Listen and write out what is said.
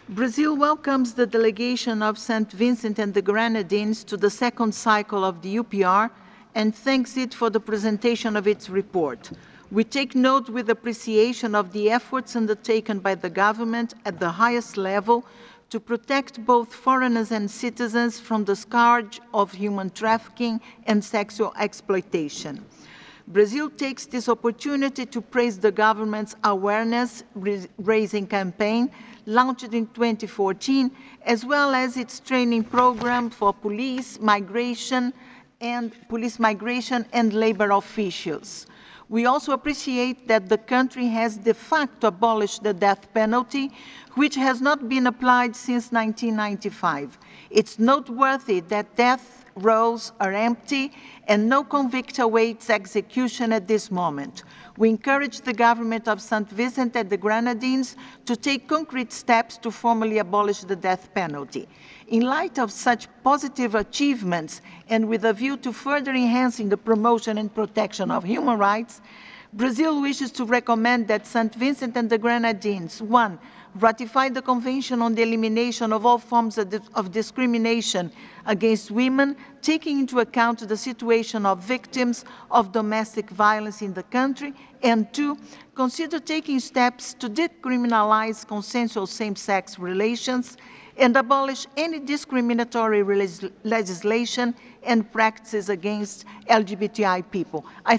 Brazil welcomes the delegation of St. Vincent and the Grenadines to the second cycle of the UPR and thanks it for the presentation of its report. We take note with appreciation of the efforts undertaken by the government at the highest level to protect both foreigners and citizens from the scourge of human trafficking and sexual exploitation. Brazil takes this opportunity to praise the government's awareness-raising campaign launched in 2014, as well as its training program for police migration and labor officials. We also appreciate that the country has de facto abolished the death penalty, which has not been applied since 1995. It's noteworthy that death rows are empty and no convict awaits execution at this moment. We encourage the government of St. Vincent and the Grenadines to take concrete steps to formally abolish the death penalty. In light of such positive achievements and with a view to further enhancing the promotion and protection of human rights, Brazil wishes to recommend that St. Vincent and the Grenadines, 1, ratify the Convention on the Elimination of All Forms of Discrimination against Women, taking into account the situation of victims of domestic violence in the country, and 2, consider taking steps to decriminalize consensual same-sex relations and abolish any discriminatory legislation and practices against LGBTI people.